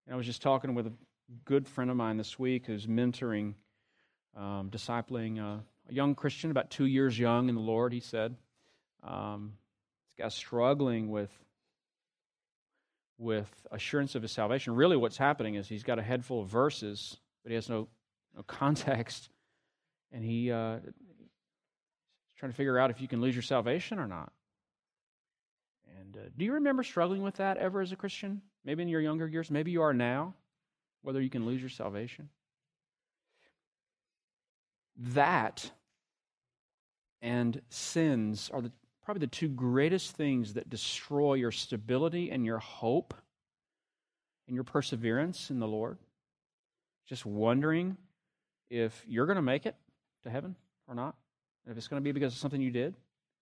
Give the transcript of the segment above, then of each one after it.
And I was just talking with a good friend of mine this week who's mentoring, discipling a young Christian, about 2 years young in the Lord, he said. This guy's struggling with assurance of his salvation. Really what's happening is he's got a head full of verses, but he has no context. And he's trying to figure out if you can lose your salvation or not. And do you remember struggling with that ever as a Christian? Maybe in your younger years, maybe you are now, whether you can lose your salvation. That and sins are probably the two greatest things that destroy your stability and your hope and your perseverance in the Lord. Just wondering if you're going to make it to heaven or not, and if it's going to be because of something you did.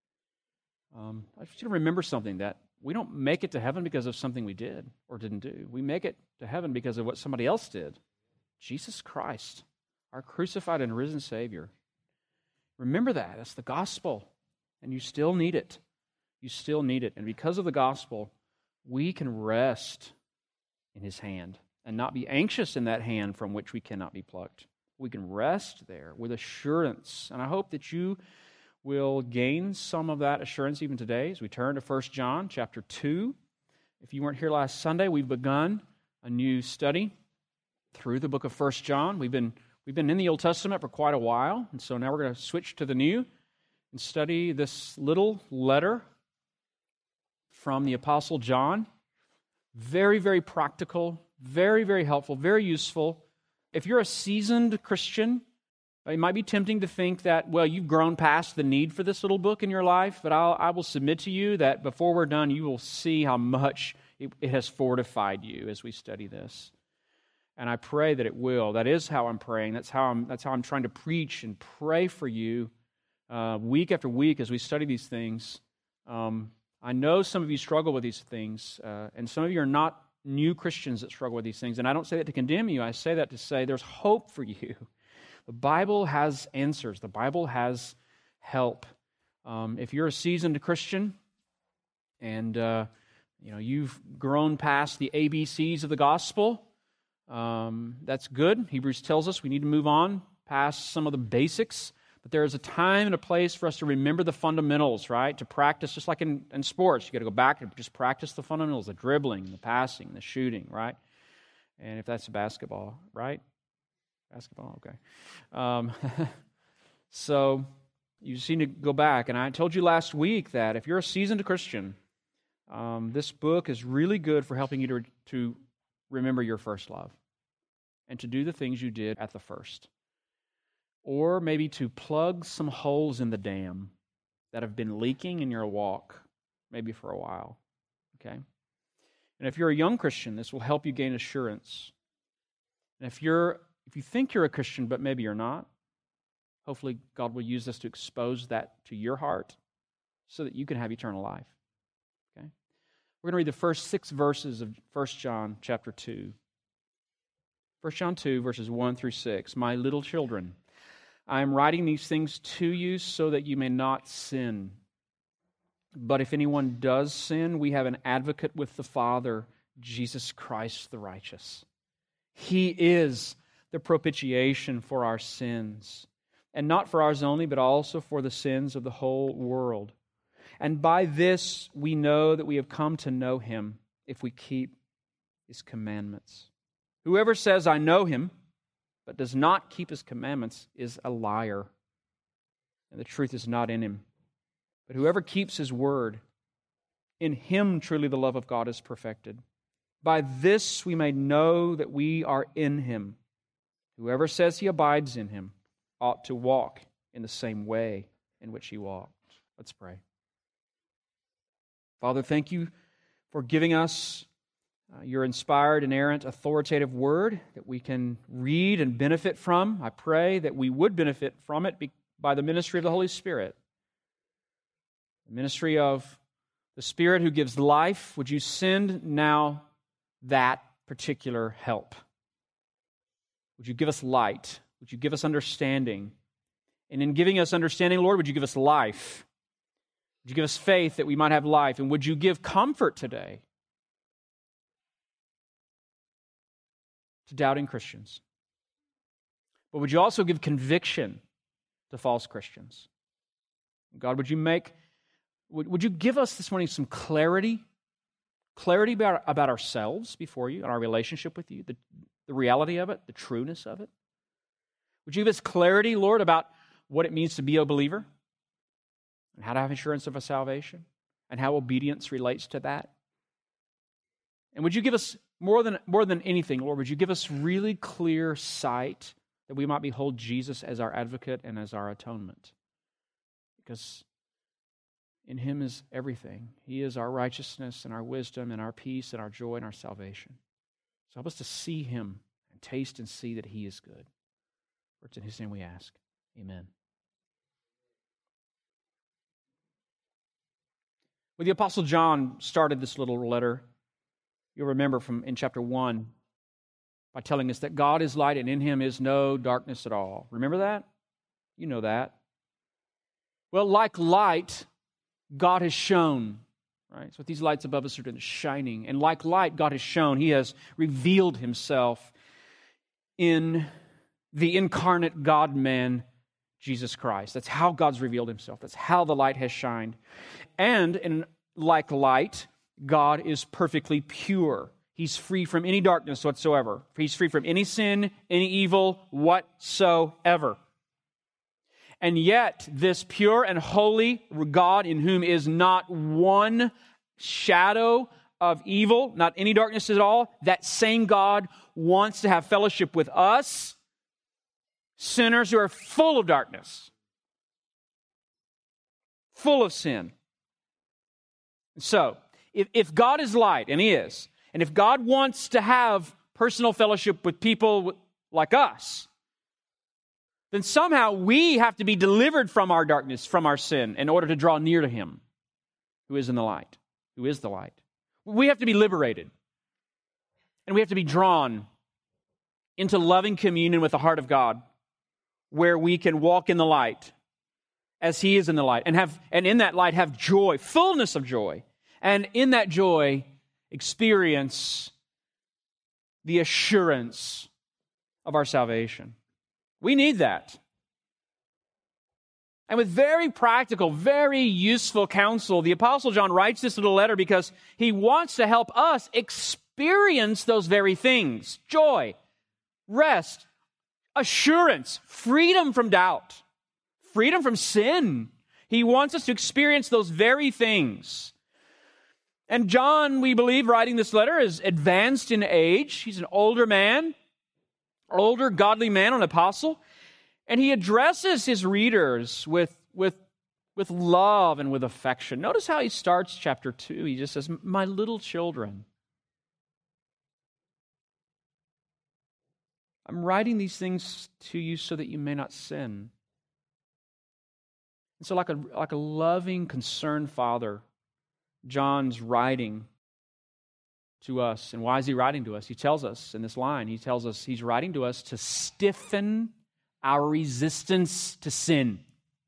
I want you to remember something, that we don't make it to heaven because of something we did or didn't do. We make it to heaven because of what somebody else did. Jesus Christ, our crucified and risen Savior. Remember that. That's the gospel. And you still need it. You still need it. And because of the gospel, we can rest in His hand and not be anxious in that hand from which we cannot be plucked. We can rest there with assurance. And I hope that you will gain some of that assurance even today as we turn to 1 John chapter 2. If you weren't here last Sunday, we've begun a new study through the book of 1 John. We've been in the Old Testament for quite a while, and so now we're going to switch to the New and study this little letter from the Apostle John. Very, very practical, very, very helpful, very useful. If you're a seasoned Christian, it might be tempting to think that, well, you've grown past the need for this little book in your life, but I will submit to you that before we're done, you will see how much it has fortified you as we study this. And I pray that it will. That is how I'm praying. That's how I'm trying to preach and pray for you week after week as we study these things. I know some of you struggle with these things, and some of you are not new Christians that struggle with these things. And I don't say that to condemn you. I say that to say there's hope for you. The Bible has answers. The Bible has help. If you're a seasoned Christian and you've grown past the ABCs of the gospel, that's good. Hebrews tells us we need to move on past some of the basics, but there is a time and a place for us to remember the fundamentals, right? To practice, just like in sports, you got to go back and just practice the fundamentals, the dribbling, the passing, the shooting, right? And if that's basketball, right? Basketball, okay. So you just need to go back. And I told you last week that if you're a seasoned Christian, this book is really good for helping you to remember your first love and to do the things you did at the first. Or maybe to plug some holes in the dam that have been leaking in your walk, maybe for a while. Okay? And if you're a young Christian, this will help you gain assurance. And if you think you're a Christian, but maybe you're not, hopefully God will use this to expose that to your heart so that you can have eternal life. Okay? We're going to read the first 6 verses of 1 John chapter 2. 1 John 2, verses 1 through 6. My little children, I am writing these things to you so that you may not sin. But if anyone does sin, we have an advocate with the Father, Jesus Christ the righteous. He is the propitiation for our sins, and not for ours only, but also for the sins of the whole world. And by this we know that we have come to know Him, if we keep His commandments. Whoever says, I know Him, but does not keep His commandments is a liar, and the truth is not in him. But whoever keeps His word, in him truly the love of God is perfected. By this we may know that we are in Him. Whoever says he abides in Him ought to walk in the same way in which He walked. Let's pray. Father, thank You for giving us Your inspired, inerrant, authoritative word that we can read and benefit from. I pray that we would benefit from it by the ministry of the Holy Spirit. The ministry of the Spirit who gives life. Would You send now that particular help? Would You give us light? Would You give us understanding? And in giving us understanding, Lord, would You give us life? Would You give us faith that we might have life? And would You give comfort today? to doubting Christians. But would you also give conviction to false Christians? God, would you give us this morning some clarity about ourselves before you and our relationship with you, the reality of it, the trueness of it? Would you give us clarity, Lord, about what it means to be a believer and how to have assurance of a salvation and how obedience relates to that? And would you give us more than anything, Lord, would you give us really clear sight that we might behold Jesus as our advocate and as our atonement? Because in Him is everything. He is our righteousness and our wisdom and our peace and our joy and our salvation. So help us to see Him and taste and see that He is good. For it's in His name we ask. Amen. When the Apostle John started this little letter, you'll remember in chapter 1 by telling us that God is light and in Him is no darkness at all. Remember that? You know that. Well, like light, God has shone, right? So these lights above us are shining. And like light, God has shone. He has revealed Himself in the incarnate God-man, Jesus Christ. That's how God's revealed Himself. That's how the light has shined. And like light, God is perfectly pure. He's free from any darkness whatsoever. He's free from any sin, any evil whatsoever. And yet, this pure and holy God in whom is not one shadow of evil, not any darkness at all, that same God wants to have fellowship with us, sinners who are full of darkness, full of sin. So, if God is light, and He is, and if God wants to have personal fellowship with people like us, then somehow we have to be delivered from our darkness, from our sin, in order to draw near to Him who is in the light, who is the light. We have to be liberated. And we have to be drawn into loving communion with the heart of God, where we can walk in the light as He is in the light, and in that light have joy, fullness of joy. And in that joy, experience the assurance of our salvation. We need that. And with very practical, very useful counsel, the Apostle John writes this little letter because he wants to help us experience those very things. Joy, rest, assurance, freedom from doubt, freedom from sin. He wants us to experience those very things. And John, we believe, writing this letter, is advanced in age. He's an older man, older godly man, an apostle. And he addresses his readers with love and with affection. Notice how he starts chapter 2. He just says, "My little children, I'm writing these things to you so that you may not sin." And so like a loving, concerned father, John's writing to us. And why is he writing to us? He tells us in this line, he tells us he's writing to us to stiffen our resistance to sin.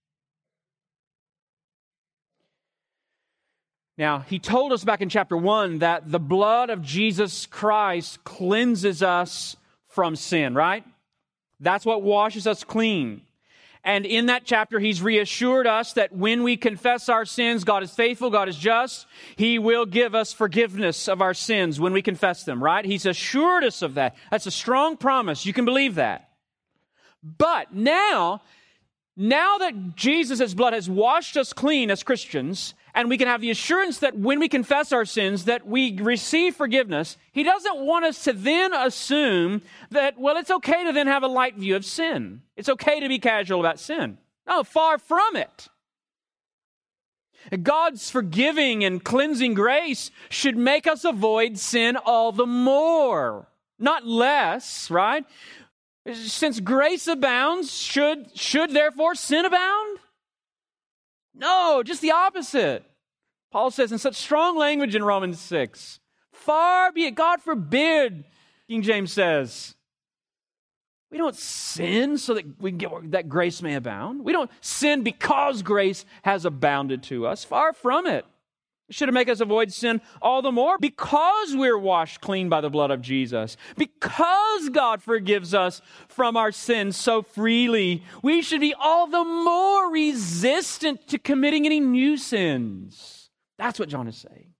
Now, he told us back in chapter 1 that the blood of Jesus Christ cleanses us from sin, right? That's what washes us clean. And in that chapter, he's reassured us that when we confess our sins, God is faithful, God is just. He will give us forgiveness of our sins when we confess them, right? He's assured us of that. That's a strong promise. You can believe that. But now that Jesus' blood has washed us clean as Christians, and we can have the assurance that when we confess our sins, that we receive forgiveness, he doesn't want us to then assume that, well, it's okay to then have a light view of sin. It's okay to be casual about sin. No, far from it. God's forgiving and cleansing grace should make us avoid sin all the more, not less, right? Since grace abounds, should therefore sin abound? No, just the opposite. Paul says in such strong language in Romans 6, far be it, God forbid, King James says. We don't sin so that that grace may abound. We don't sin because grace has abounded to us. Far from it. It should make us avoid sin all the more because we're washed clean by the blood of Jesus. Because God forgives us from our sins so freely, we should be all the more resistant to committing any new sins. That's what John is saying.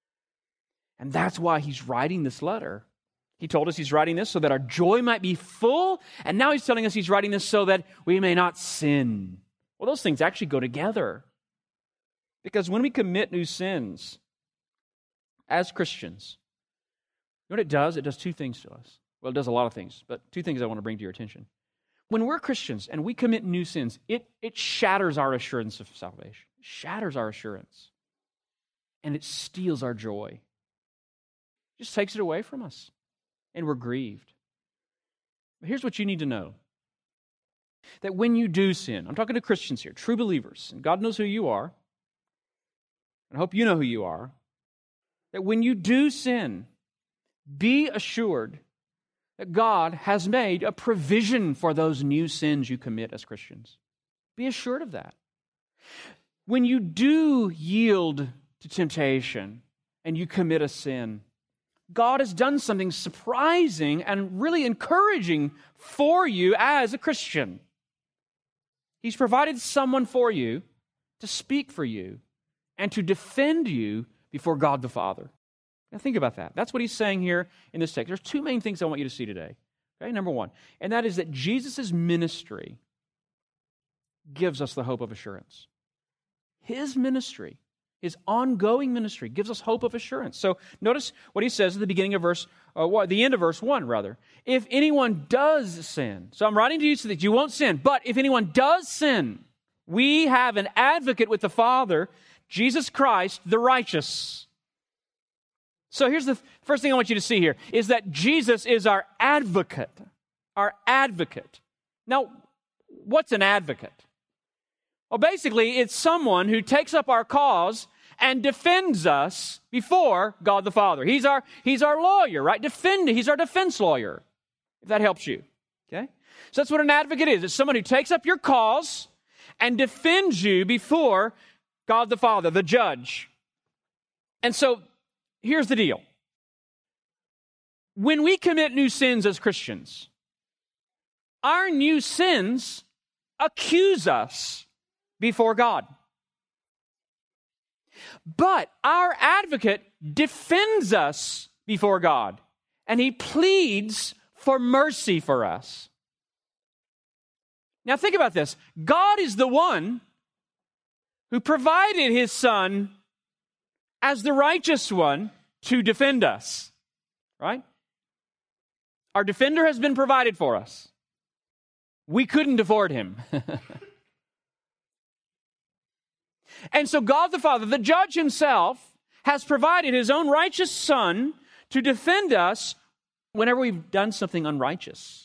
And that's why he's writing this letter. He told us he's writing this so that our joy might be full, and now he's telling us he's writing this so that we may not sin. Well, those things actually go together. Because when we commit new sins as Christians, you know what it does? It does two things to us. Well, it does a lot of things, but two things I want to bring to your attention. When we're Christians and we commit new sins, it shatters our assurance of salvation. It shatters our assurance. And it steals our joy. It just takes it away from us. And we're grieved. But here's what you need to know. That when you do sin, I'm talking to Christians here, true believers, and God knows who you are, and I hope you know who you are, that when you do sin, be assured that God has made a provision for those new sins you commit as Christians. Be assured of that. When you do yield to temptation and you commit a sin, God has done something surprising and really encouraging for you as a Christian. He's provided someone for you to speak for you and to defend you before God the Father. Now think about that. That's what he's saying here in this text. There's two main things I want you to see today. Okay, number one, and that is that Jesus' ministry gives us the hope of assurance. His ministry, his ongoing ministry, gives us hope of assurance. So notice what he says at the beginning of the end of verse 1, rather. If anyone does sin, so I'm writing to you so that you won't sin, but if anyone does sin, we have an advocate with the Father, Jesus Christ, the righteous. So here's the first thing I want you to see here, is that Jesus is our advocate. Our advocate. Now, what's an advocate? Well, basically, it's someone who takes up our cause and defends us before God the Father. He's our lawyer, right? He's our defense lawyer, if that helps you. Okay? So that's what an advocate is. It's someone who takes up your cause and defends you before God the Father, the judge. And so, here's the deal. When we commit new sins as Christians, our new sins accuse us before God. But our advocate defends us before God, and he pleads for mercy for us. Now think about this. God is the one who provided his Son as the righteous one to defend us, right? Our defender has been provided for us. We couldn't afford him. And so God the Father, the judge himself, has provided his own righteous Son to defend us whenever we've done something unrighteous.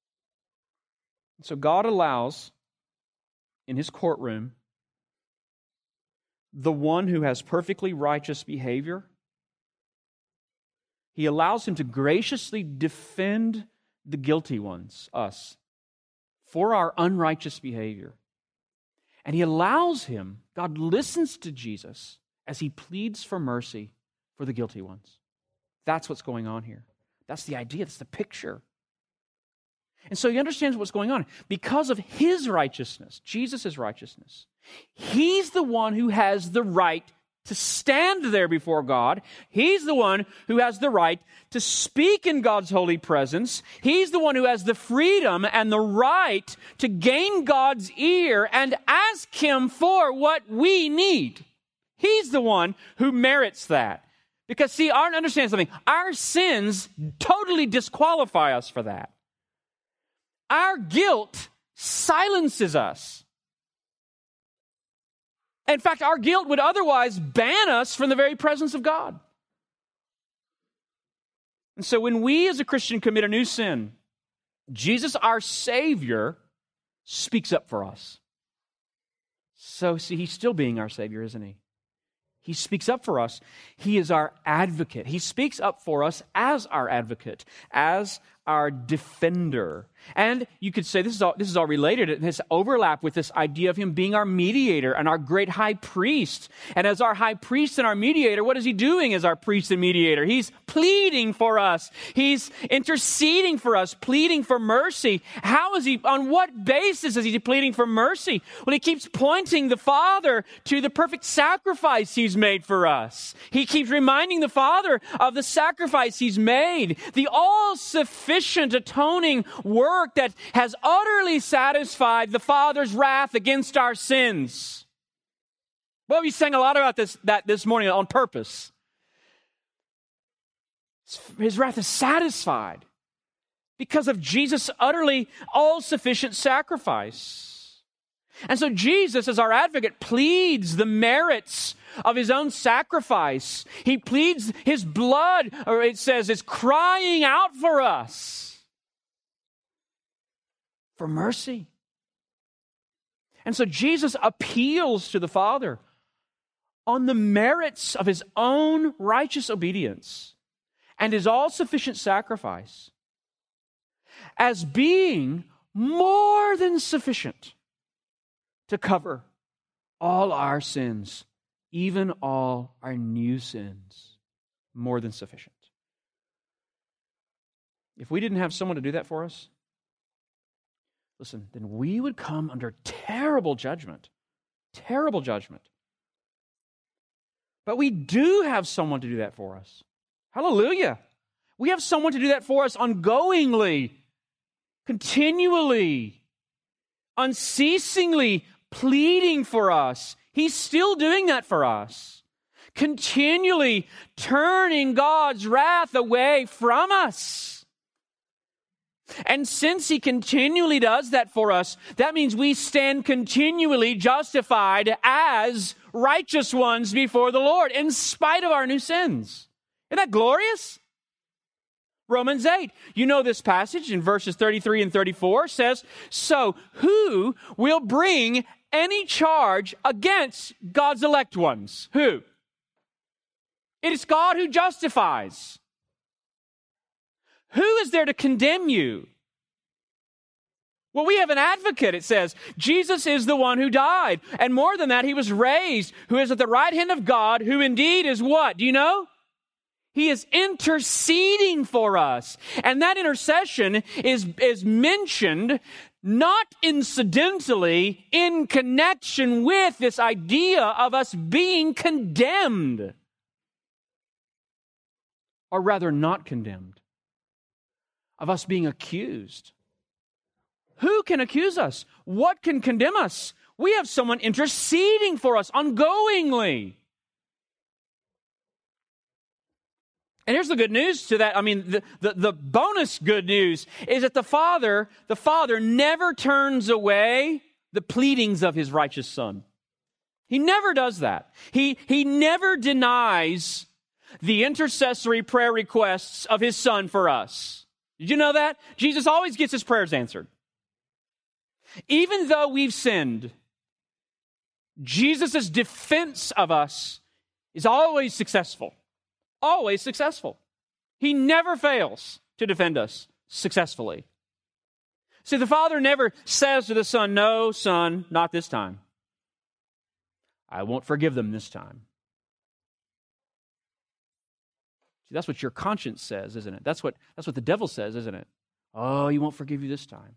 So God allows, in his courtroom, the one who has perfectly righteous behavior, he allows him to graciously defend the guilty ones, us, for our unrighteous behavior. And he allows him, God listens to Jesus as he pleads for mercy for the guilty ones. That's what's going on here. That's the idea, that's the picture. And so he understands what's going on. Because of his righteousness, Jesus' righteousness, he's the one who has the right to stand there before God. He's the one who has the right to speak in God's holy presence. He's the one who has the freedom and the right to gain God's ear and ask him for what we need. He's the one who merits that. Because see, understand something. Our sins totally disqualify us for that. Our guilt silences us. In fact, our guilt would otherwise ban us from the very presence of God. And so when we as a Christian commit a new sin, Jesus, our Savior, speaks up for us. So see, he's still being our Savior, isn't he? He speaks up for us. He is our advocate. He speaks up for us as our advocate, as our defender. And you could say this is all related. It has overlap with this idea of him being our mediator and our great high priest. And as our high priest and our mediator, what is he doing as our priest and mediator? He's pleading for us. He's interceding for us, pleading for mercy. How is he, on what basis is he pleading for mercy? Well, he keeps pointing the Father to the perfect sacrifice he's made for us. He keeps reminding the Father of the sacrifice he's made, the all-sufficient atoning work that has utterly satisfied the Father's wrath against our sins. Well, we sang a lot about this morning on purpose. His wrath is satisfied because of Jesus' utterly all-sufficient sacrifice. And so Jesus, as our advocate, pleads the merits of his own sacrifice. He pleads his blood, or it says, is crying out for us for mercy. And so Jesus appeals to the Father on the merits of his own righteous obedience and his all-sufficient sacrifice as being more than sufficient to cover all our sins, even all our new sins. More than sufficient. If we didn't have someone to do that for us, listen, then we would come under terrible judgment. Terrible judgment. But we do have someone to do that for us. Hallelujah. We have someone to do that for us ongoingly, continually, unceasingly pleading for us. He's still doing that for us. Continually turning God's wrath away from us. And since he continually does that for us, that means we stand continually justified as righteous ones before the Lord, in spite of our new sins. Isn't that glorious? Romans 8. You know this passage in verses 33 and 34 says, so who will bring any charge against God's elect ones? Who? It is God who justifies. Who is there to condemn you? Well, we have an advocate, it says. Jesus is the one who died. And more than that, he was raised, who is at the right hand of God, who indeed is what? Do you know? He is interceding for us. And that intercession is mentioned not incidentally in connection with this idea of us being condemned. Or rather, not condemned. Of us being accused. Who can accuse us? What can condemn us? We have someone interceding for us ongoingly. And here's the good news to that. I mean, the bonus good news is that the Father never turns away the pleadings of his righteous Son. He never does that. He never denies the intercessory prayer requests of his Son for us. Did you know that? Jesus always gets his prayers answered. Even though we've sinned, Jesus' defense of us is always successful. Always successful. He never fails to defend us successfully. See, the Father never says to the Son, no, Son, not this time. I won't forgive them this time. See, that's what your conscience says, isn't it? That's what the devil says, isn't it? Oh, he won't forgive you this time.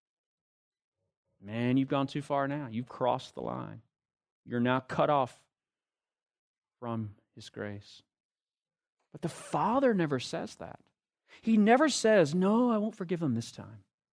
Man, you've gone too far now. You've crossed the line. You're now cut off from his grace. But the Father never says that. He never says, no, I won't forgive them this time.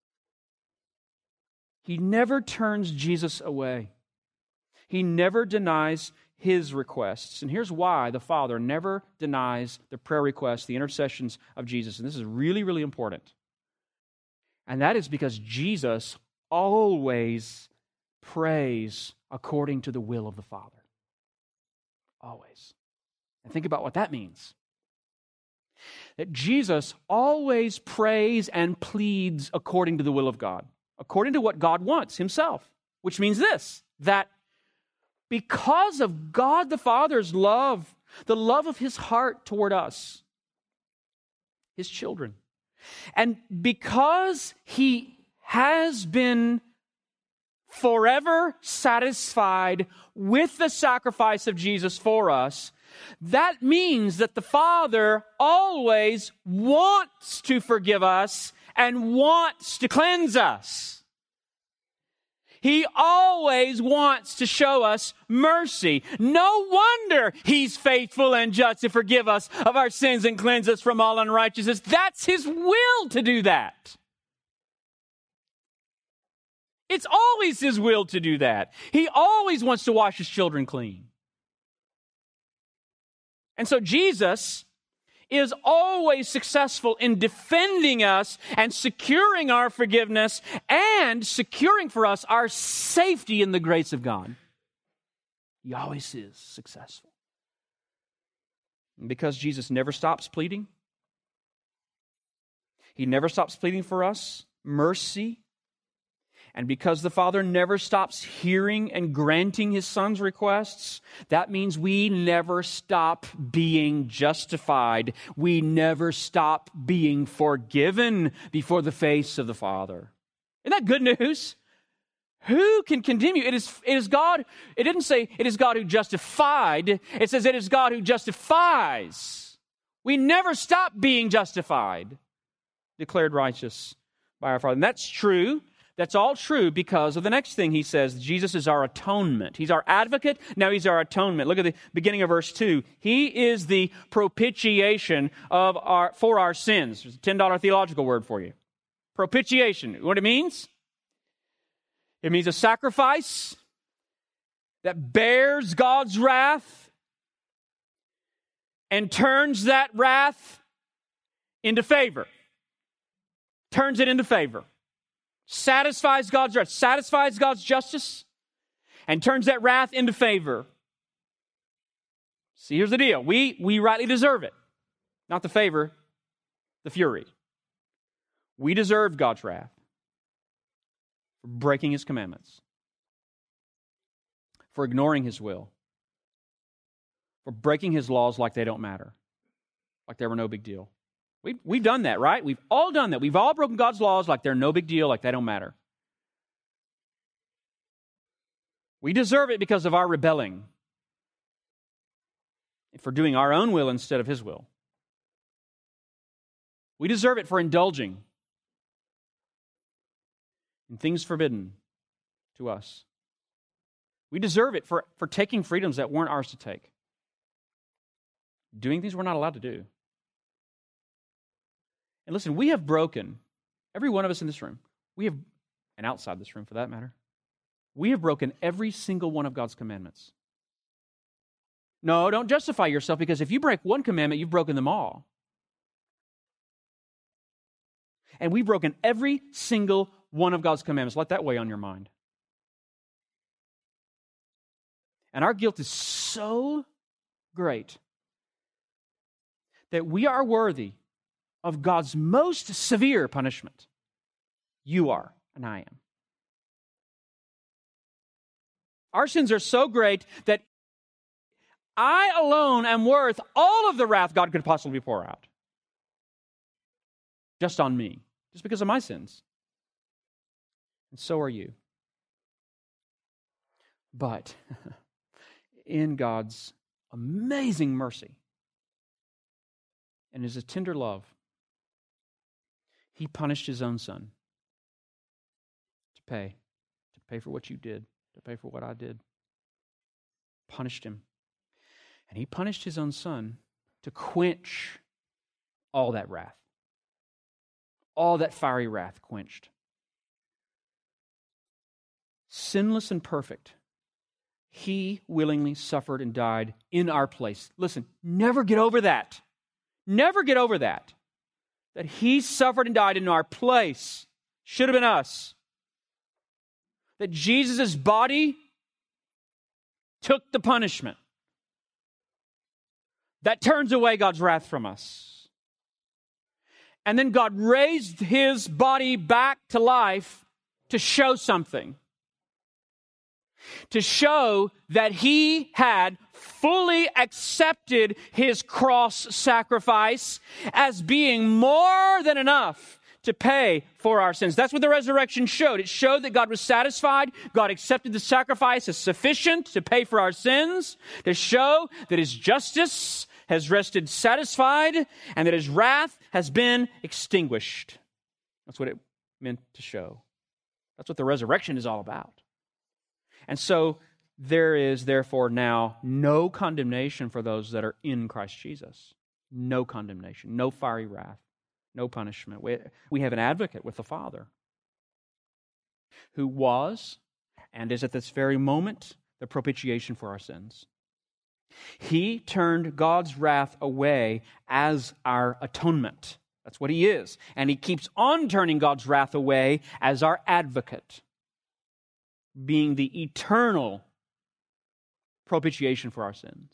He never turns Jesus away. He never denies his requests. And here's why the Father never denies the prayer requests, the intercessions of Jesus. And this is really, really important. And that is because Jesus always prays according to the will of the Father. Always. And think about what that means. That Jesus always prays and pleads according to the will of God, according to what God wants himself, which means this, that because of God the Father's love, the love of his heart toward us, his children, And because he has been forever satisfied with the sacrifice of Jesus for us, that means that the Father always wants to forgive us and wants to cleanse us. He always wants to show us mercy. No wonder He's faithful and just to forgive us of our sins and cleanse us from all unrighteousness. That's His will to do that. It's always His will to do that. He always wants to wash His children clean. And so Jesus is always successful in defending us and securing our forgiveness and securing for us our safety in the grace of God. He always is successful. And because Jesus never stops pleading, He never stops pleading for us mercy. And because the Father never stops hearing and granting His Son's requests, that means we never stop being justified. We never stop being forgiven before the face of the Father. Isn't that good news? Who can condemn you? It is God. It didn't say it is God who justified. It says it is God who justifies. We never stop being justified, declared righteous by our Father. And that's true. That's all true because of the next thing he says. Jesus is our atonement. He's our advocate. Now He's our atonement. Look at the beginning of verse 2. He is the propitiation for our sins. There's a $10 theological word for you. Propitiation. What it means? It means a sacrifice that bears God's wrath and turns that wrath into favor. Turns it into favor. Satisfies God's wrath, satisfies God's justice, and turns that wrath into favor. See, here's the deal. We rightly deserve it. Not the favor, the fury. We deserve God's wrath for breaking His commandments, for ignoring His will, for breaking His laws like they don't matter, like they were no big deal. We've done that, right? We've all done that. We've all broken God's laws like they're no big deal, like they don't matter. We deserve it because of our rebelling, for doing our own will instead of His will. We deserve it for indulging in things forbidden to us. We deserve it for taking freedoms that weren't ours to take, doing things we're not allowed to do. And listen, we have broken, every one of us in this room, and outside this room for that matter, we have broken every single one of God's commandments. No, don't justify yourself, because if you break one commandment, you've broken them all. And we've broken every single one of God's commandments. Let that weigh on your mind. And our guilt is so great that we are worthy of God's most severe punishment. You are, and I am. Our sins are so great that I alone am worth all of the wrath God could possibly pour out. Just on me, just because of my sins. And so are you. But in God's amazing mercy and His tender love, He punished His own Son to pay for what you did, to pay for what I did. Punished Him. And He punished His own Son to quench all that wrath. All that fiery wrath quenched. Sinless and perfect, He willingly suffered and died in our place. Listen, never get over that. Never get over that. That He suffered and died in our place. Should have been us. That Jesus' body took the punishment. That turns away God's wrath from us. And then God raised His body back to life to show something. To show that He had fully accepted his cross sacrifice as being more than enough to pay for our sins. That's what the resurrection showed. It showed that God was satisfied. God accepted the sacrifice as sufficient to pay for our sins, to show that his justice has rested satisfied and that his wrath has been extinguished. That's what it meant to show. That's what the resurrection is all about. And so there is therefore now no condemnation for those that are in Christ Jesus. No condemnation, no fiery wrath, no punishment. We have an advocate with the Father who was and is at this very moment the propitiation for our sins. He turned God's wrath away as our atonement. That's what he is. And he keeps on turning God's wrath away as our advocate, being the eternal propitiation for our sins.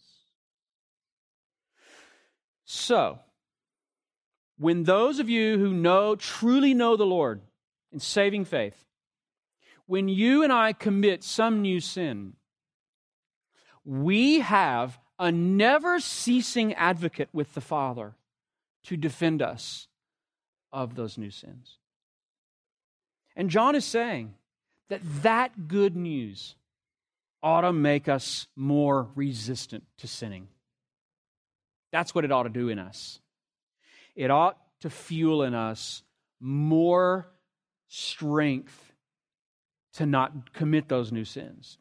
So, when those of you who truly know the Lord in saving faith, when you and I commit some new sin, we have a never-ceasing advocate with the Father to defend us of those new sins. And John is saying that good news ought to make us more resistant to sinning. That's what it ought to do in us. It ought to fuel in us more strength to not commit those new sins.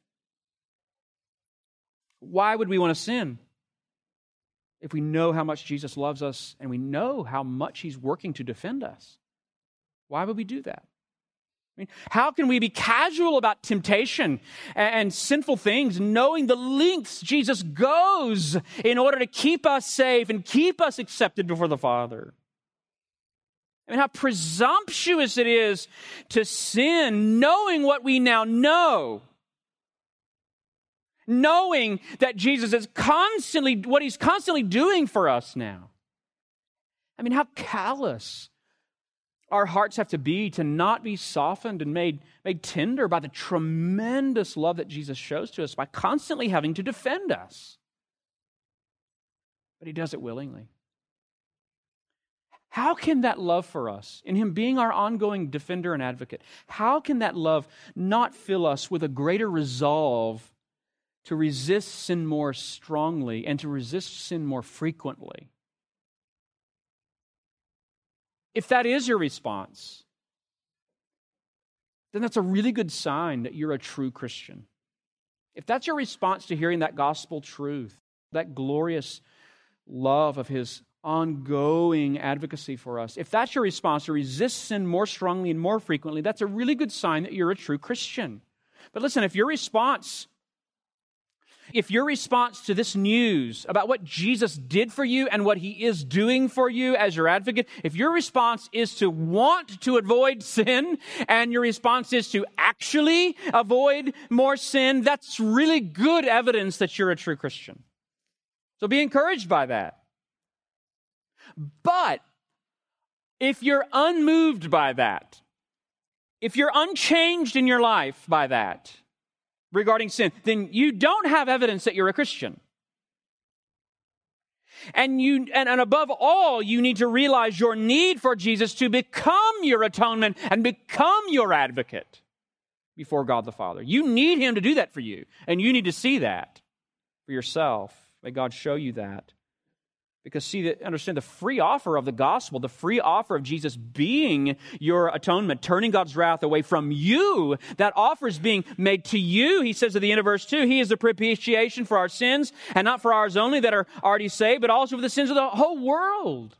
Why would we want to sin? If we know how much Jesus loves us and we know how much he's working to defend us, why would we do that? I mean, how can we be casual about temptation and sinful things, knowing the lengths Jesus goes in order to keep us safe and keep us accepted before the Father? I mean, how presumptuous it is to sin, knowing what we now know. Knowing that Jesus is what he's constantly doing for us now. I mean, how callous our hearts have to be to not be softened and made tender by the tremendous love that Jesus shows to us by constantly having to defend us. But he does it willingly. How can that love for us, in him being our ongoing defender and advocate, how can that love not fill us with a greater resolve to resist sin more strongly and to resist sin more frequently? If that is your response, then that's a really good sign that you're a true Christian. If that's your response to hearing that gospel truth, that glorious love of his ongoing advocacy for us, if that's your response to resist sin more strongly and more frequently, that's a really good sign that you're a true Christian. But listen, if your response to this news about what Jesus did for you and what he is doing for you as your advocate, if your response is to want to avoid sin and your response is to actually avoid more sin, that's really good evidence that you're a true Christian. So be encouraged by that. But if you're unmoved by that, if you're unchanged in your life by that, regarding sin, then you don't have evidence that you're a Christian. And above all, you need to realize your need for Jesus to become your atonement and become your advocate before God the Father. You need him to do that for you, and you need to see that for yourself. May God show you that. Because understand the free offer of the gospel, the free offer of Jesus being your atonement, turning God's wrath away from you, that offer is being made to you. He says at the end of verse 2, he is the propitiation for our sins, and not for ours only that are already saved, but also for the sins of the whole world.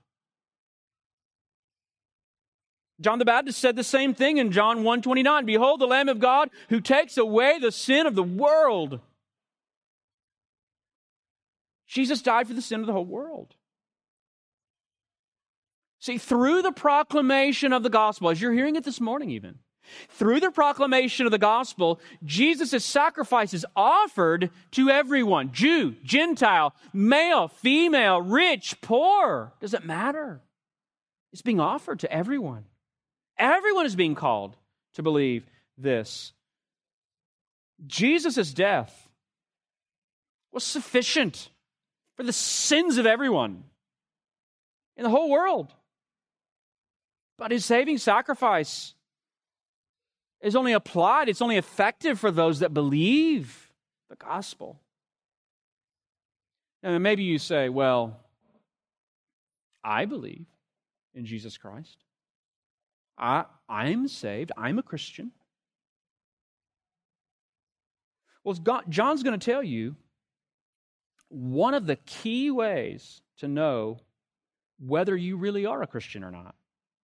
John the Baptist said the same thing in John 1:29. Behold the Lamb of God who takes away the sin of the world. Jesus died for the sin of the whole world. See, through the proclamation of the gospel, as you're hearing it this morning even, through the proclamation of the gospel, Jesus' sacrifice is offered to everyone. Jew, Gentile, male, female, rich, poor. Doesn't matter. It's being offered to everyone. Everyone is being called to believe this. Jesus' death was sufficient for the sins of everyone in the whole world. But his saving sacrifice is only applied, it's only effective for those that believe the gospel. And maybe you say, well, I believe in Jesus Christ. I'm saved. I'm a Christian. Well, John's going to tell you one of the key ways to know whether you really are a Christian or not.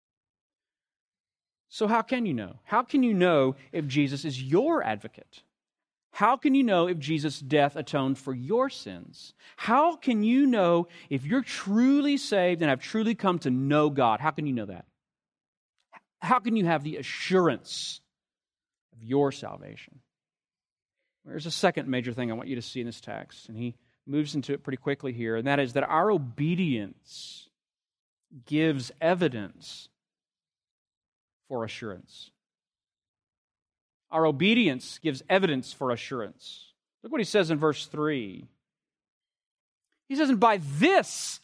So how can you know? How can you know if Jesus is your advocate? How can you know if Jesus' death atoned for your sins? How can you know if you're truly saved and have truly come to know God? How can you know that? How can you have the assurance of your salvation? There's a second major thing I want you to see in this text, and he moves into it pretty quickly here, and that is that our obedience gives evidence for assurance. Our obedience gives evidence for assurance. Look what he says in verse 3. He says, and by this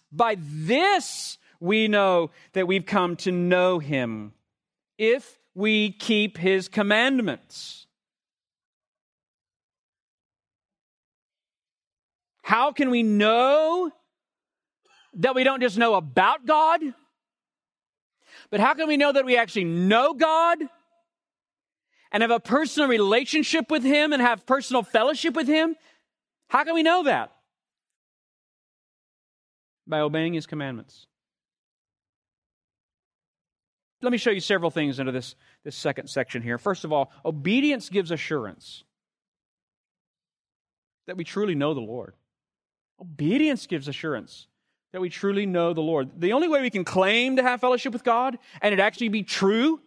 we know that we've come to know him, if we keep his commandments. How can we know that we don't just know about God? But how can we know that we actually know God and have a personal relationship with him and have personal fellowship with him? How can we know that? By obeying his commandments. Let me show you several things into this second section here. First of all, obedience gives assurance that we truly know the Lord. Obedience gives assurance that we truly know the Lord. The only way we can claim to have fellowship with God and it actually be true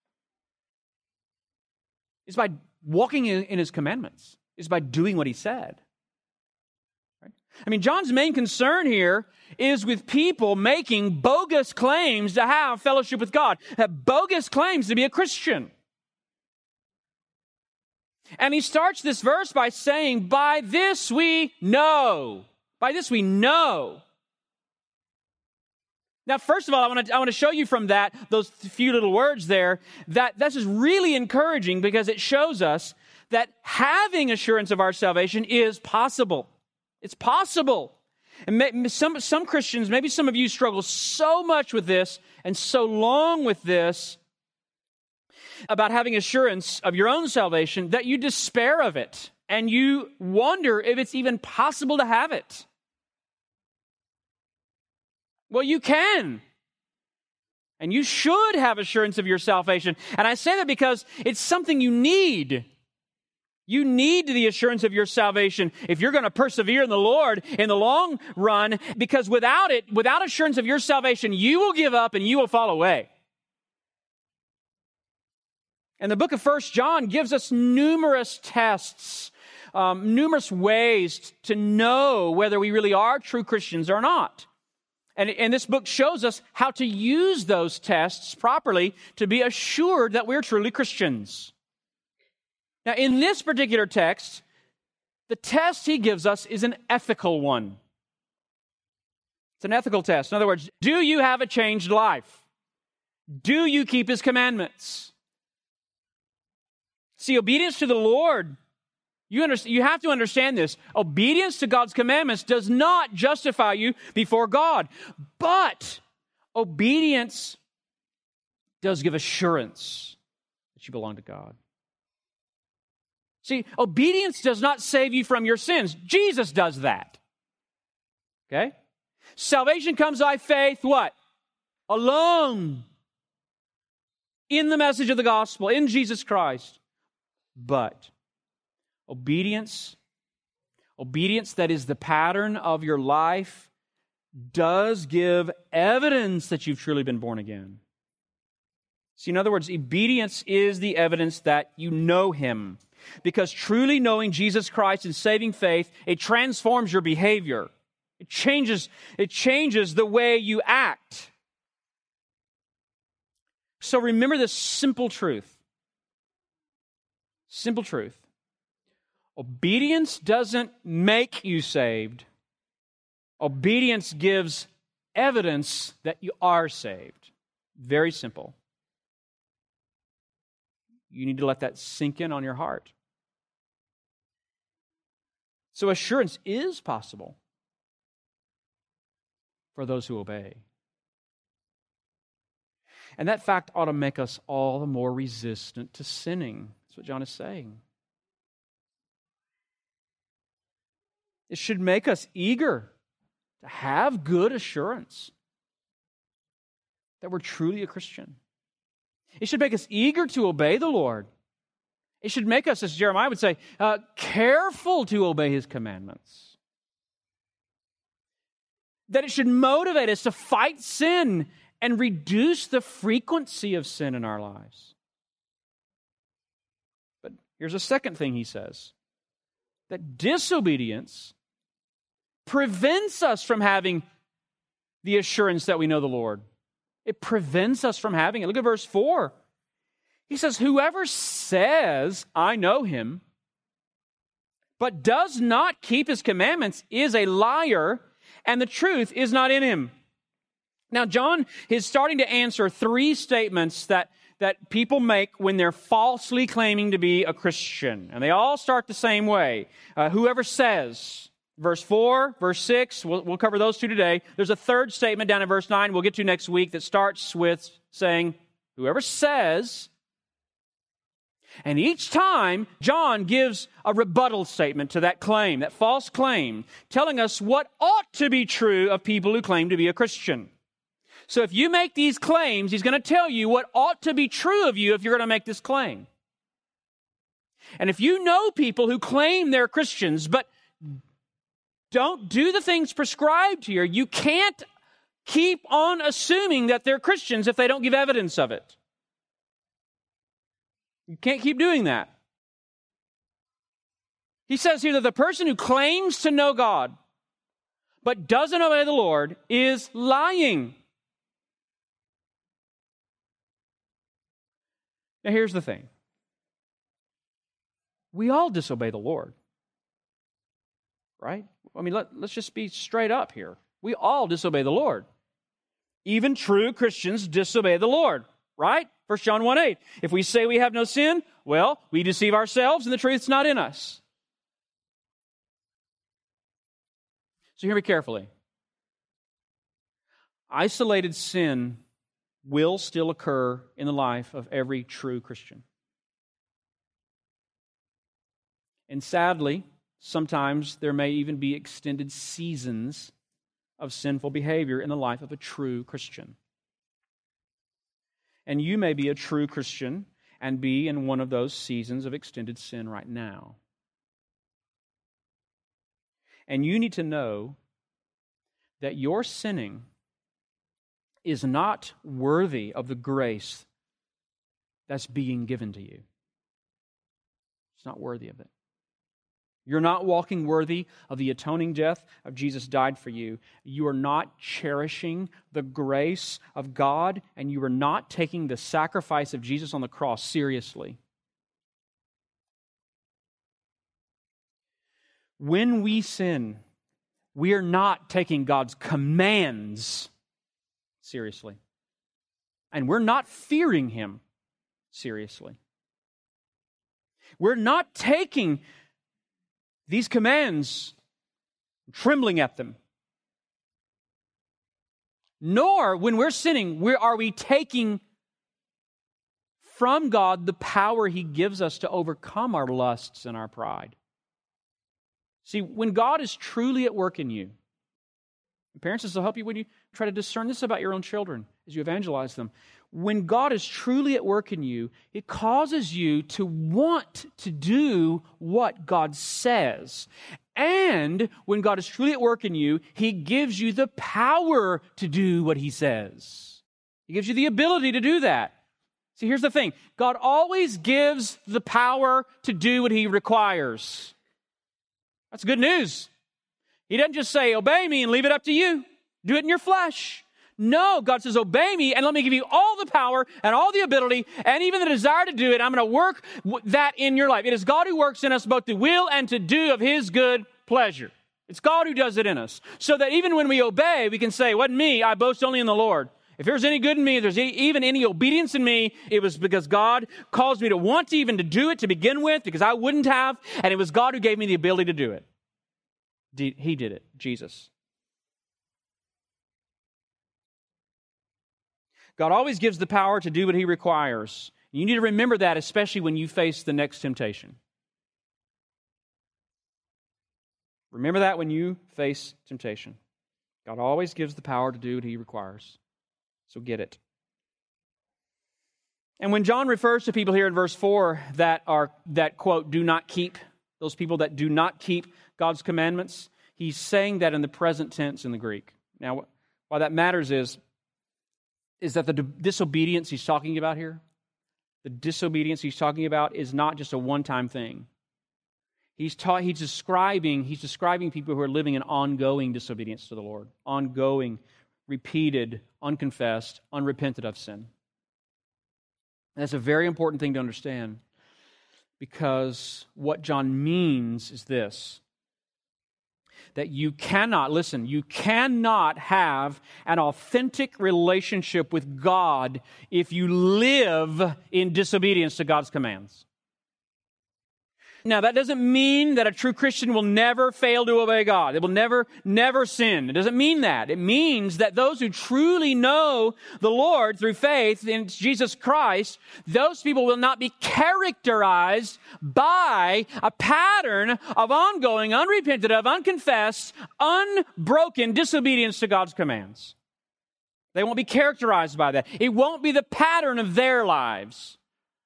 is by walking in his commandments, is by doing what he said. Right? I mean, John's main concern here is with people making bogus claims to have fellowship with God, bogus claims to be a Christian. And he starts this verse by saying, by this we know. By this we know. Now, first of all, I want to show you from those few little words there, that this is really encouraging because it shows us that having assurance of our salvation is possible. It's possible. And some Christians, maybe some of you struggle so much with this and so long with this about having assurance of your own salvation that you despair of it and you wonder if it's even possible to have it. Well, you can. And you should have assurance of your salvation. And I say that because it's something you need. You need the assurance of your salvation if you're going to persevere in the Lord in the long run, because without it, without assurance of your salvation, you will give up and you will fall away. And the book of 1 John gives us numerous tests, numerous ways to know whether we really are true Christians or not. And this book shows us how to use those tests properly to be assured that we're truly Christians. Now, in this particular text, the test he gives us is an ethical one. It's an ethical test. In other words, do you have a changed life? Do you keep his commandments? See, obedience to the Lord, you have to understand this. Obedience to God's commandments does not justify you before God, but obedience does give assurance that you belong to God. See, obedience does not save you from your sins. Jesus does that. Okay? Salvation comes by faith, what? Alone. In the message of the gospel, in Jesus Christ. But obedience that is the pattern of your life, does give evidence that you've truly been born again. See, in other words, obedience is the evidence that you know him. Because truly knowing Jesus Christ and saving faith, it transforms your behavior. It changes the way you act. So remember this simple truth. Simple truth. Obedience doesn't make you saved. Obedience gives evidence that you are saved. Very simple. You need to let that sink in on your heart. So assurance is possible for those who obey. And that fact ought to make us all the more resistant to sinning. That's what John is saying. It should make us eager to have good assurance that we're truly a Christian. It should make us eager to obey the Lord. It should make us, as Jeremiah would say, careful to obey His commandments. That it should motivate us to fight sin and reduce the frequency of sin in our lives. But here's a second thing he says, that disobedience prevents us from having the assurance that we know the Lord. It prevents us from having it. Look at verse 4. He says, whoever says, I know Him, but does not keep His commandments is a liar, and the truth is not in him. Now, John is starting to answer three statements that people make when they're falsely claiming to be a Christian. And they all start the same way. Whoever says, verse 4, verse 6, we'll cover those two today. There's a third statement down in verse 9 we'll get to next week that starts with saying, whoever says. And each time, John gives a rebuttal statement to that claim, that false claim, telling us what ought to be true of people who claim to be a Christian. So if you make these claims, he's going to tell you what ought to be true of you if you're going to make this claim. And if you know people who claim they're Christians, but don't do the things prescribed here, you can't keep on assuming that they're Christians if they don't give evidence of it. You can't keep doing that. He says here that the person who claims to know God but doesn't obey the Lord is lying. Now here's the thing. We all disobey the Lord. Right? I mean, let's just be straight up here. We all disobey the Lord. Even true Christians disobey the Lord. Right? 1 John 1:8. If we say we have no sin, well, we deceive ourselves and the truth's not in us. So hear me carefully. Isolated sin will still occur in the life of every true Christian. And sadly, sometimes there may even be extended seasons of sinful behavior in the life of a true Christian. And you may be a true Christian and be in one of those seasons of extended sin right now. And you need to know that your sinning is not worthy of the grace that's being given to you. It's not worthy of it. You're not walking worthy of the atoning death of Jesus died for you. You are not cherishing the grace of God, and you are not taking the sacrifice of Jesus on the cross seriously. When we sin, we are not taking God's commands seriously. And we're not fearing Him seriously. We're not taking these commands, trembling at them. Nor, when we're sinning, are we taking from God the power He gives us to overcome our lusts and our pride. See, when God is truly at work in you, parents, this will help you when you try to discern this about your own children as you evangelize them. When God is truly at work in you, it causes you to want to do what God says. And when God is truly at work in you, He gives you the power to do what He says. He gives you the ability to do that. See, here's the thing. God always gives the power to do what He requires. That's good news. He doesn't just say, obey me and leave it up to you. Do it in your flesh. No, God says, obey me, and let me give you all the power and all the ability and even the desire to do it. I'm going to work that in your life. It is God who works in us both to will and to do of His good pleasure. It's God who does it in us. So that even when we obey, we can say, it wasn't me, I boast only in the Lord. If there's any good in me, if there's even any obedience in me, it was because God caused me to want to even to do it to begin with, because I wouldn't have, and it was God who gave me the ability to do it. He did it, Jesus. God always gives the power to do what He requires. You need to remember that, especially when you face the next temptation. Remember that when you face temptation. God always gives the power to do what He requires. So get it. And when John refers to people here in verse 4 that quote, do not keep, those people that do not keep God's commandments, he's saying that in the present tense in the Greek. Now, why that matters is that the disobedience he's talking about here, the disobedience he's talking about is not just a one-time thing. He's describing people who are living in ongoing disobedience to the Lord, ongoing, repeated, unconfessed, unrepented of sin. And that's a very important thing to understand, because what John means is this, that you cannot have an authentic relationship with God if you live in disobedience to God's commands. Now, that doesn't mean that a true Christian will never fail to obey God. They will never sin. It doesn't mean that. It means that those who truly know the Lord through faith in Jesus Christ, those people will not be characterized by a pattern of ongoing, unrepented of, unconfessed, unbroken disobedience to God's commands. They won't be characterized by that. It won't be the pattern of their lives.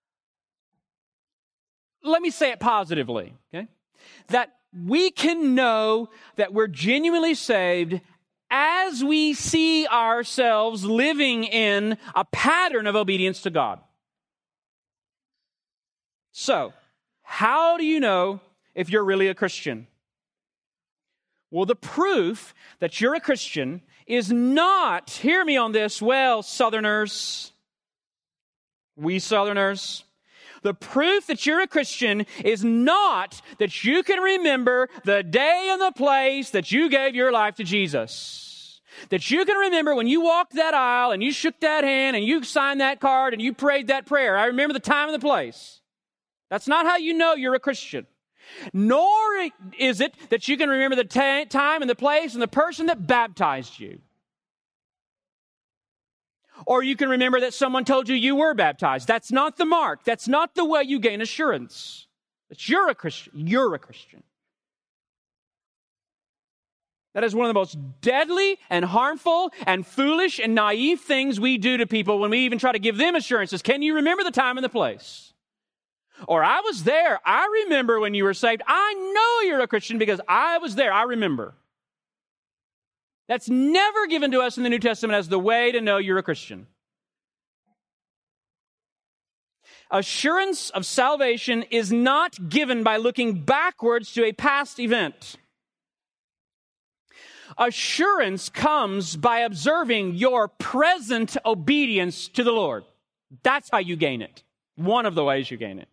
Let me say it positively, okay? That we can know that we're genuinely saved as we see ourselves living in a pattern of obedience to God. So, how do you know if you're really a Christian? Well, the proof that you're a Christian is not, hear me on this, well, Southerners, we Southerners, the proof that you're a Christian is not that you can remember the day and the place that you gave your life to Jesus. That you can remember when you walked that aisle and you shook that hand and you signed that card and you prayed that prayer. I remember the time and the place. That's not how you know you're a Christian. Nor is it that you can remember the time and the place and the person that baptized you. Or you can remember that someone told you you were baptized. That's not the mark. That's not the way you gain assurance. That you're a Christian. You're a Christian. That is one of the most deadly and harmful and foolish and naive things we do to people when we even try to give them assurances. Can you remember the time and the place? Or I was there. I remember when you were saved. I know you're a Christian because I was there. I remember. That's never given to us in the New Testament as the way to know you're a Christian. Assurance of salvation is not given by looking backwards to a past event. Assurance comes by observing your present obedience to the Lord. That's how you gain it. One of the ways you gain it.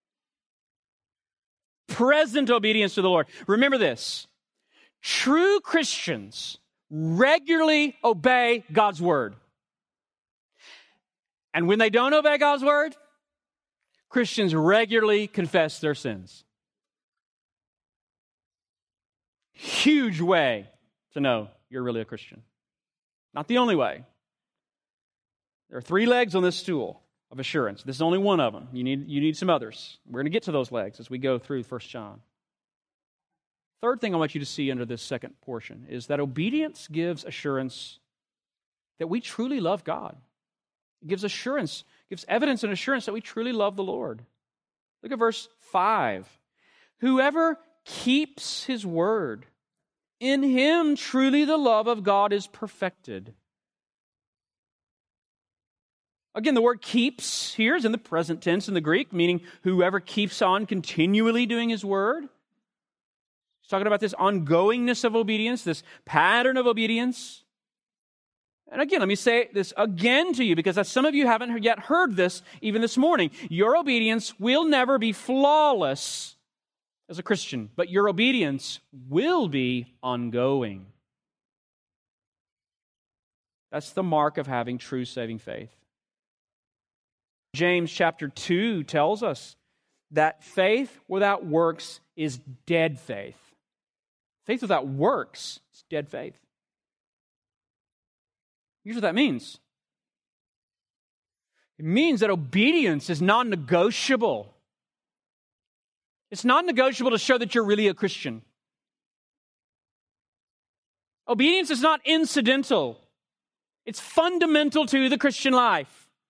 Present obedience to the Lord. Remember this. True Christians regularly obey God's word. And when they don't obey God's word, Christians regularly confess their sins. Huge way to know you're really a Christian. Not the only way. There are 3 legs on this stool of assurance. This is only one of them. You need some others. We're going to get to those legs as we go through 1 John. Third thing I want you to see under this second portion is that obedience gives assurance that we truly love God. It gives assurance, gives evidence and assurance that we truly love the Lord. Look at verse 5. Whoever keeps his word, in him truly the love of God is perfected. Again, the word keeps here is in the present tense in the Greek, meaning whoever keeps on continually doing his word. He's talking about this ongoingness of obedience, this pattern of obedience. And again, let me say this again to you, because some of you haven't yet heard this even this morning. Your obedience will never be flawless as a Christian, but your obedience will be ongoing. That's the mark of having true saving faith. James chapter 2 tells us that faith without works is dead faith. Faith without works is dead faith. Here's what that means. It means that obedience is non-negotiable. It's non-negotiable to show that you're really a Christian. Obedience is not incidental. It's fundamental to the Christian life.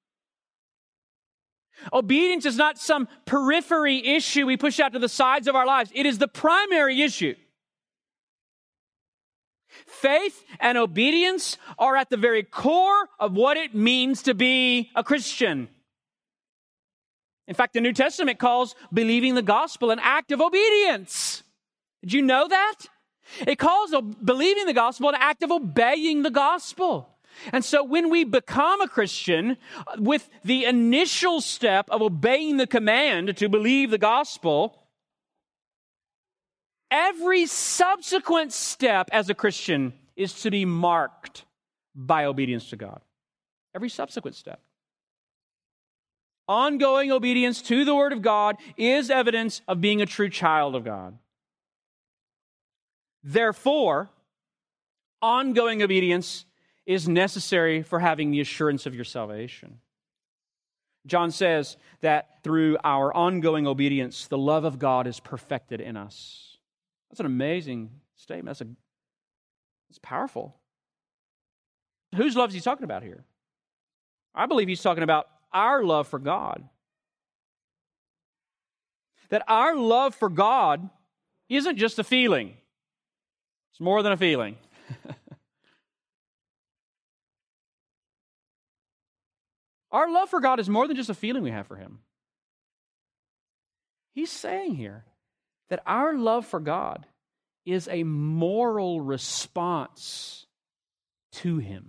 Obedience is not some periphery issue we push out to the sides of our lives. It is the primary issue. Faith and obedience are at the very core of what it means to be a Christian. In fact, the New Testament calls believing the gospel an act of obedience. Did you know that? It calls believing the gospel an act of obeying the gospel. And so when we become a Christian, with the initial step of obeying the command to believe the gospel, every subsequent step as a Christian is to be marked by obedience to God. Every subsequent step. Ongoing obedience to the Word of God is evidence of being a true child of God. Therefore, ongoing obedience is necessary for having the assurance of your salvation. John says that through our ongoing obedience, the love of God is perfected in us. That's an amazing statement. It's powerful. Whose love is he talking about here? I believe he's talking about our love for God. That our love for God isn't just a feeling. It's more than a feeling. Our love for God is more than just a feeling we have for Him. He's saying here that our love for God is a moral response to Him.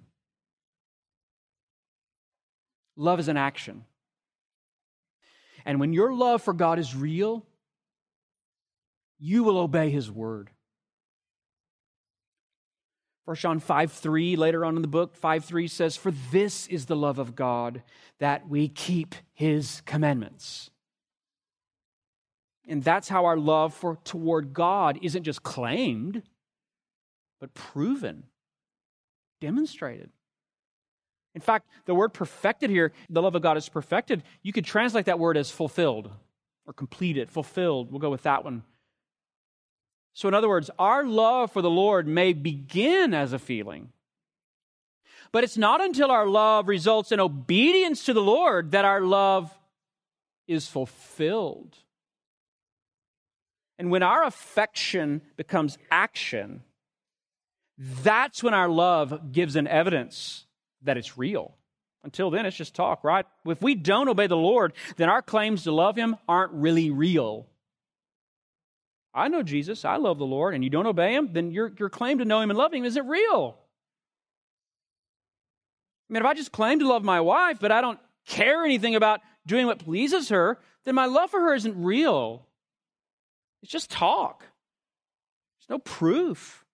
Love is an action. And when your love for God is real, you will obey His word. 1 John 5:3, later on in the book, 5:3 says, "For this is the love of God, that we keep His commandments." And that's how our love toward God isn't just claimed, but proven, demonstrated. In fact, the word perfected here, the love of God is perfected. You could translate that word as fulfilled or completed, fulfilled. We'll go with that one. So in other words, our love for the Lord may begin as a feeling, but it's not until our love results in obedience to the Lord that our love is fulfilled. And when our affection becomes action, that's when our love gives an evidence that it's real. Until then, it's just talk, right? If we don't obey the Lord, then our claims to love Him aren't really real. I know Jesus, I love the Lord, and you don't obey Him, then your claim to know Him and love Him isn't real. I mean, if I just claim to love my wife, but I don't care anything about doing what pleases her, then my love for her isn't real. It's just talk. There's no proof.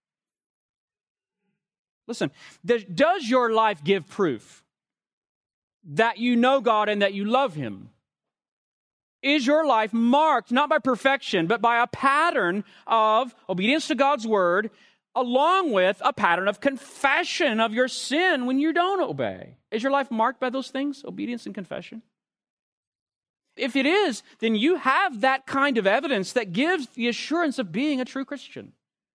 Listen, does your life give proof that you know God and that you love Him? Is your life marked not by perfection, but by a pattern of obedience to God's word, along with a pattern of confession of your sin when you don't obey? Is your life marked by those things, obedience and confession? If it is, then you have that kind of evidence that gives the assurance of being a true Christian.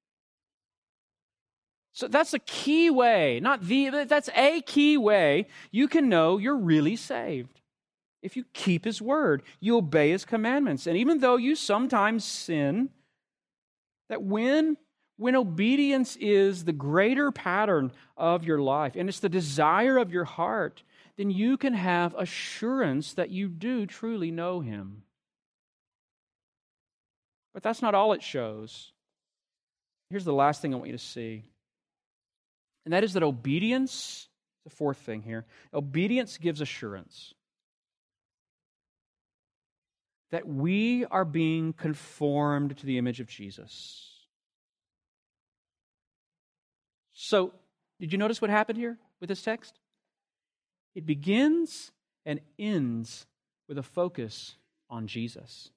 So that's a key way, that's a key way you can know you're really saved. If you keep His word, you obey His commandments. And even though you sometimes sin, that when obedience is the greater pattern of your life, and it's the desire of your heart, then you can have assurance that you do truly know Him. But that's not all it shows. Here's the last thing I want you to see. And that is that obedience The fourth thing here. Obedience gives assurance that we are being conformed to the image of Jesus. So, did you notice what happened here with this text? It begins and ends with a focus on Jesus.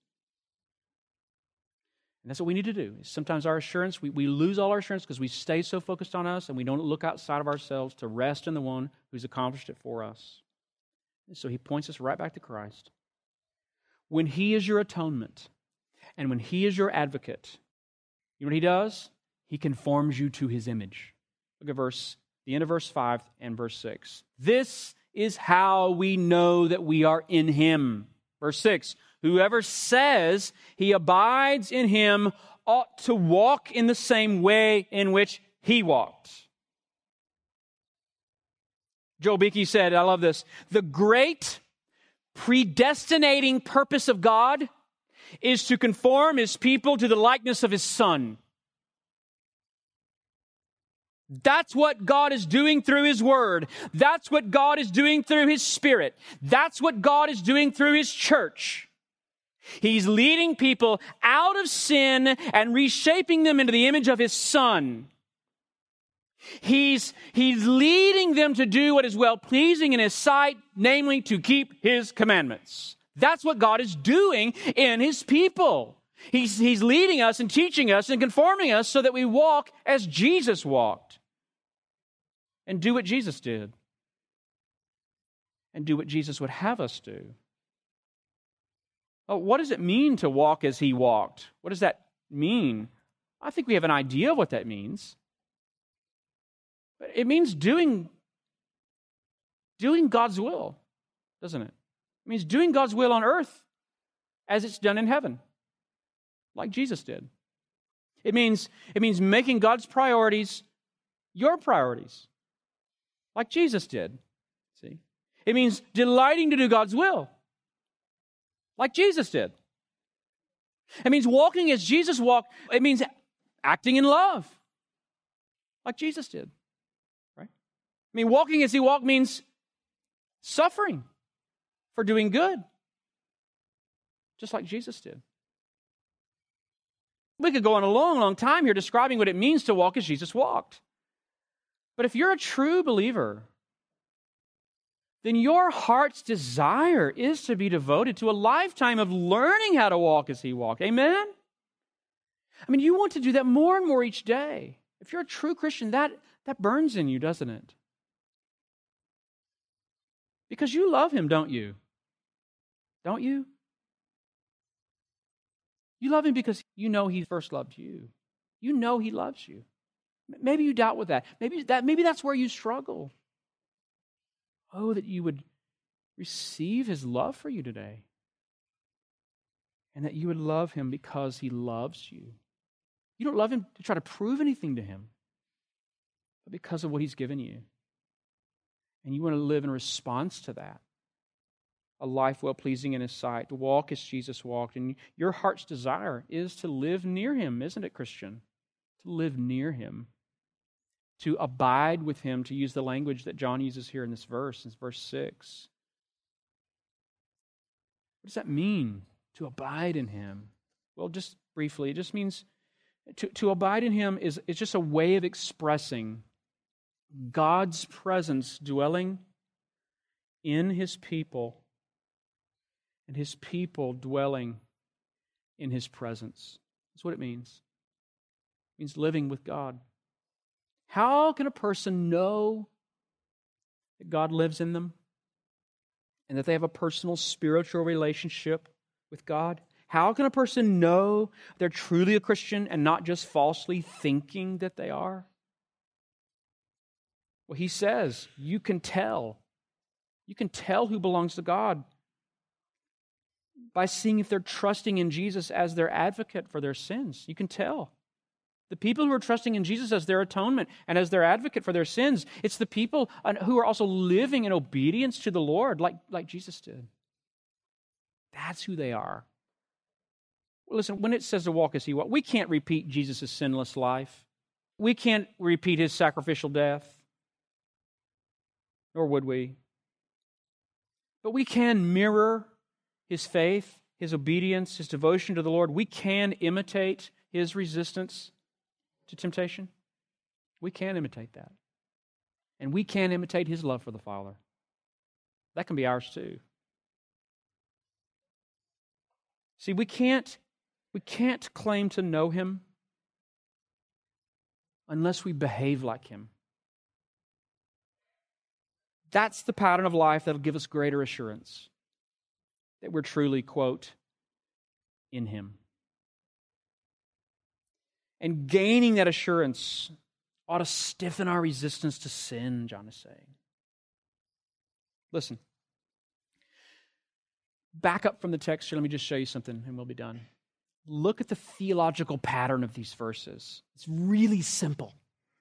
And that's what we need to do. Sometimes our assurance, we lose all our assurance because we stay so focused on us and we don't look outside of ourselves to rest in the one who's accomplished it for us. And so he points us right back to Christ. When he is your atonement and when he is your advocate, you know what he does? He conforms you to his image. Look at the end of verse 5 and verse 6. This is how we know that we are in him. Verse 6, whoever says he abides in him ought to walk in the same way in which he walked. Joel Beeke said, I love this, the great predestinating purpose of God is to conform his people to the likeness of his Son. That's what God is doing through his word. That's what God is doing through his Spirit. That's what God is doing through his church. He's leading people out of sin and reshaping them into the image of his Son. He's leading them to do what is well-pleasing in his sight, namely to keep his commandments. That's what God is doing in his people. He's leading us and teaching us and conforming us so that we walk as Jesus walked. And do what Jesus did. And do what Jesus would have us do. Oh, what does it mean to walk as he walked? What does that mean? I think we have an idea of what that means. But it means doing God's will, doesn't it? It means doing God's will on earth as it's done in heaven, like Jesus did. It means making God's priorities your priorities, like Jesus did. See? It means delighting to do God's will, like Jesus did. It means walking as Jesus walked. It means acting in love, like Jesus did. Right? I mean, walking as he walked means suffering for doing good, just like Jesus did. We could go on a long, long time here describing what it means to walk as Jesus walked. But if you're a true believer, then your heart's desire is to be devoted to a lifetime of learning how to walk as he walked. Amen? I mean, you want to do that more and more each day. If you're a true Christian, that burns in you, doesn't it? Because you love him, don't you? Don't you? You love him because you know he first loved you. You know he loves you. Maybe you doubt with that. Maybe that's where you struggle. Oh, that you would receive his love for you today. And that you would love him because he loves you. You don't love him to try to prove anything to him, but because of what he's given you. And you want to live in response to that. A life well-pleasing in his sight, to walk as Jesus walked. And your heart's desire is to live near him, isn't it, Christian? To live near him. To abide with him, to use the language that John uses here in this verse, in verse 6. What does that mean, to abide in him? Well, just briefly, it just means to abide in him is just a way of expressing God's presence dwelling in his people and his people dwelling in his presence. That's what it means. It means living with God. How can a person know that God lives in them and that they have a personal spiritual relationship with God? How can a person know they're truly a Christian and not just falsely thinking that they are? Well, he says, you can tell. You can tell who belongs to God by seeing if they're trusting in Jesus as their advocate for their sins. You can tell. The people who are trusting in Jesus as their atonement and as their advocate for their sins, it's the people who are also living in obedience to the Lord like Jesus did. That's who they are. Well, listen, when it says to walk as he walked, we can't repeat Jesus' sinless life. We can't repeat his sacrificial death. nor would we. But we can mirror his faith, his obedience, his devotion to the Lord. We can imitate his resistance to temptation. We can imitate that. And we can imitate his love for the Father. That can be ours too. See, we can't claim to know him unless we behave like him. That's the pattern of life that'll give us greater assurance that we're truly, quote, in him. And gaining that assurance ought to stiffen our resistance to sin, John is saying. Listen. Back up from the text here, let me just show you something and we'll be done. Look at the theological pattern of these verses. It's really simple.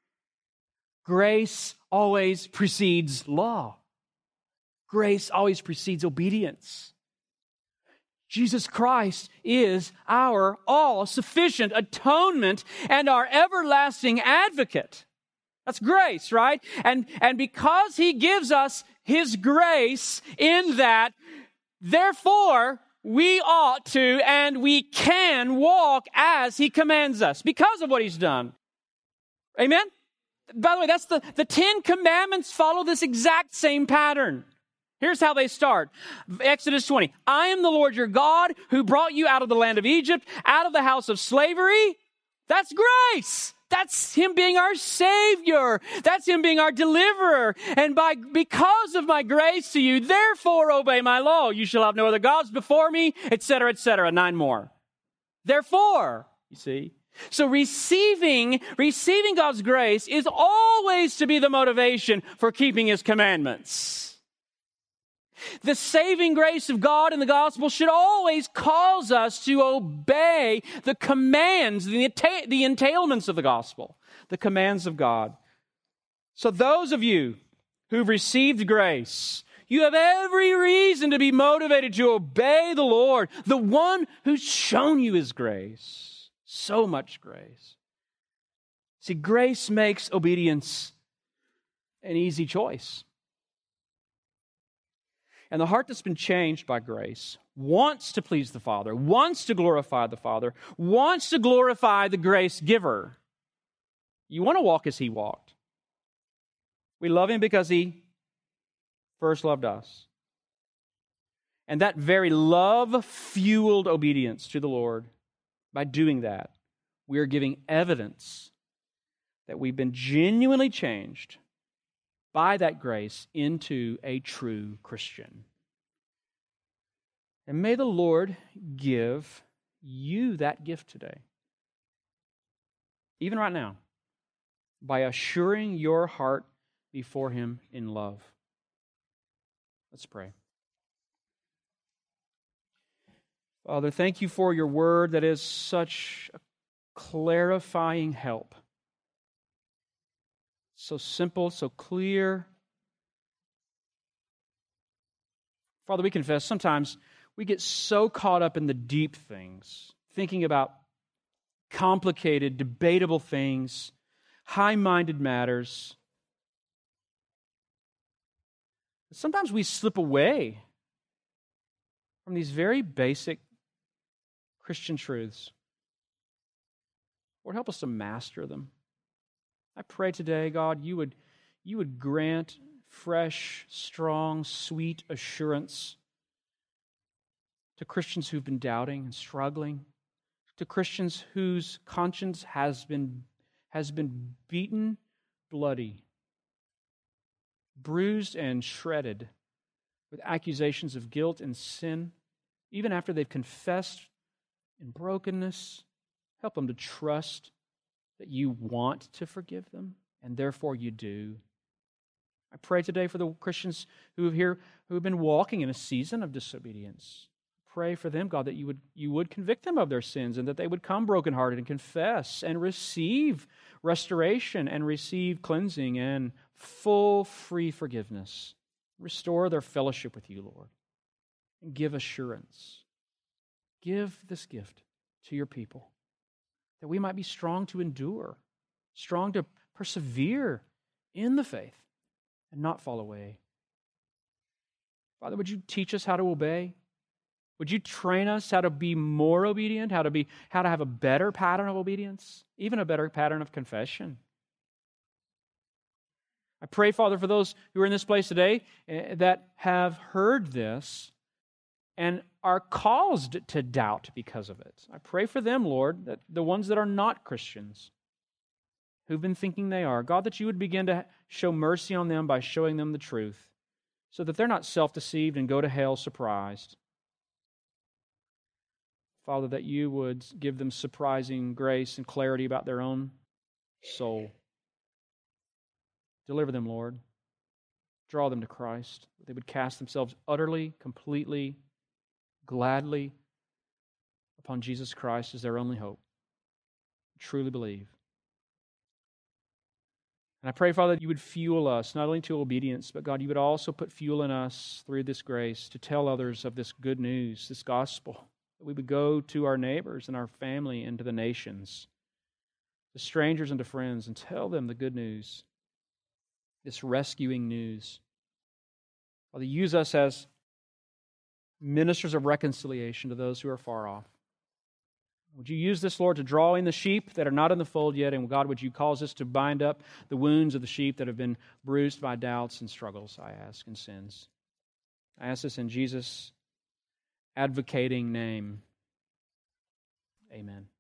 Grace always precedes law. Grace always precedes obedience. Jesus Christ is our all-sufficient atonement and our everlasting advocate. That's grace, right? And because he gives us his grace in that, therefore, we ought to and we can walk as he commands us because of what he's done. Amen? By the way, that's the 10 Commandments follow this exact same pattern. Here's how they start. Exodus 20. I am the Lord your God who brought you out of the land of Egypt, out of the house of slavery. That's grace. That's him being our Savior. That's him being our deliverer. And because of my grace to you, therefore obey my law. You shall have no other gods before me, etc., etc. 9 more. Therefore, you see. So receiving God's grace is always to be the motivation for keeping his commandments. The saving grace of God in the gospel should always cause us to obey the commands, the entailments of the gospel, the commands of God. So those of you who've received grace, you have every reason to be motivated to obey the Lord, the one who's shown you his grace. So much grace. See, grace makes obedience an easy choice. And the heart that's been changed by grace wants to please the Father, wants to glorify the Father, wants to glorify the grace giver. You want to walk as he walked. We love him because he first loved us. And that very love-fueled obedience to the Lord, by doing that, we are giving evidence that we've been genuinely changed by that grace into a true Christian. And may the Lord give you that gift today, even right now, by assuring your heart before him in love. Let's pray. Father, thank you for your word that is such a clarifying help. So simple, so clear. Father, we confess sometimes we get so caught up in the deep things, thinking about complicated, debatable things, high-minded matters. Sometimes we slip away from these very basic Christian truths. Lord, help us to master them. I pray today, God, you would grant fresh, strong, sweet assurance to Christians who've been doubting and struggling, to Christians whose conscience has been beaten bloody, bruised and shredded with accusations of guilt and sin, even after they've confessed in brokenness. Help them to trust that you want to forgive them, and therefore you do. I pray today for the Christians who have been walking in a season of disobedience. Pray for them, God, that you would convict them of their sins and that they would come brokenhearted and confess and receive restoration and receive cleansing and full, free forgiveness. Restore their fellowship with you, Lord, and give assurance. Give this gift to your people, that we might be strong to endure, strong to persevere in the faith, and not fall away. Father, would you teach us how to obey? Would you train us how to be more obedient, how to have a better pattern of obedience, even a better pattern of confession? I pray, Father, for those who are in this place today that have heard this and are caused to doubt because of it. I pray for them, Lord, that the ones that are not Christians, who've been thinking they are, God, that you would begin to show mercy on them by showing them the truth, so that they're not self-deceived and go to hell surprised. Father, that you would give them surprising grace and clarity about their own soul. Deliver them, Lord. Draw them to Christ. They would cast themselves utterly, completely, gladly upon Jesus Christ as their only hope. Truly believe. And I pray, Father, that you would fuel us, not only to obedience, but God, you would also put fuel in us through this grace to tell others of this good news, this gospel. That we would go to our neighbors and our family and to the nations, to strangers and to friends, and tell them the good news, this rescuing news. Father, use us as ministers of reconciliation to those who are far off. Would you use this, Lord, to draw in the sheep that are not in the fold yet, and God, would you cause us to bind up the wounds of the sheep that have been bruised by doubts and struggles, I ask, and sins. I ask this in Jesus' advocating name. Amen.